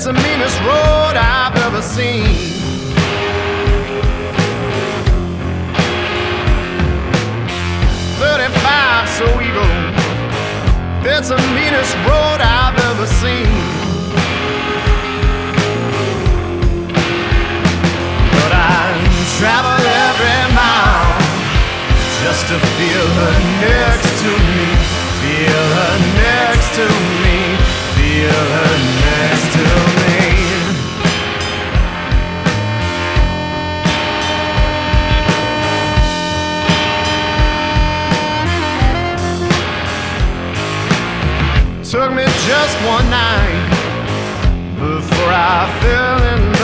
It's the meanest road I've ever seen. .35 so evil. It's the meanest road I've ever seen. But I travel every mile just to feel her next to me. Feel her next to me. Feel her next to me. Took me just one night before I fell in love.